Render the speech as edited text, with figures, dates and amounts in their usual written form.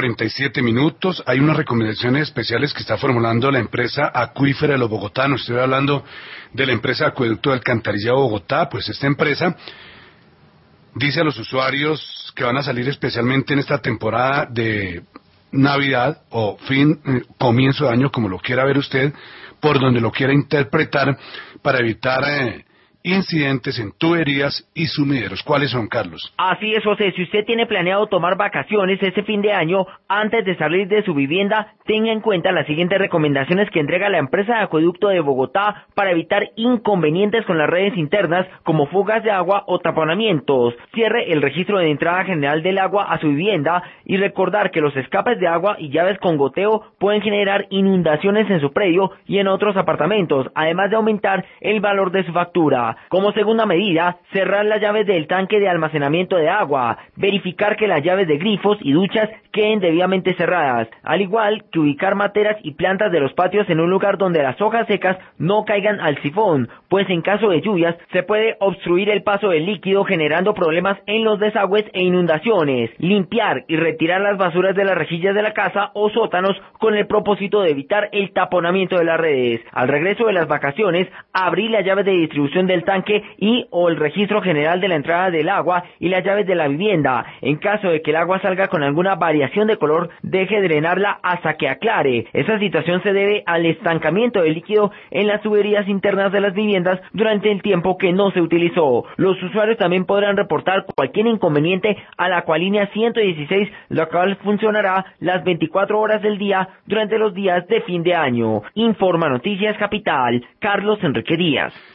5:47. Hay unas recomendaciones especiales que está formulando la empresa Acuífera de los Bogotanos. Estoy hablando de la empresa Acueducto de Alcantarillado Bogotá. Pues esta empresa dice a los usuarios que van a salir especialmente en esta temporada de Navidad o comienzo de año, como lo quiera ver usted, por donde lo quiera interpretar, para evitar incidentes en tuberías y sumideros. ¿Cuáles son, Carlos? Así es, José. Si usted tiene planeado tomar vacaciones este fin de año, antes de salir de su vivienda, tenga en cuenta las siguientes recomendaciones que entrega la empresa de Acueducto de Bogotá para evitar inconvenientes con las redes internas, como fugas de agua o taponamientos. Cierre el registro de entrada general del agua a su vivienda y recordar que los escapes de agua y llaves con goteo pueden generar inundaciones en su predio y en otros apartamentos, además de aumentar el valor de su factura. Como segunda medida, cerrar las llaves del tanque de almacenamiento de agua, verificar que las llaves de grifos y duchas queden debidamente cerradas, al igual que ubicar materas y plantas de los patios en un lugar donde las hojas secas no caigan al sifón, pues en caso de lluvias se puede obstruir el paso del líquido generando problemas en los desagües e inundaciones. Limpiar y retirar las basuras de las rejillas de la casa o sótanos con el propósito de evitar el taponamiento de las redes. Al regreso de las vacaciones, abrir las llaves de distribución del tanque y o el registro general de la entrada del agua y las llaves de la vivienda. En caso de que el agua salga con alguna variación de color, deje de drenarla hasta que aclare. Esa situación se debe al estancamiento del líquido en las tuberías internas de las viviendas durante el tiempo que no se utilizó. Los usuarios también podrán reportar cualquier inconveniente a la Acualínea 116, la cual funcionará las 24 horas del día durante los días de fin de año. Informa Noticias Capital, Carlos Enrique Díaz.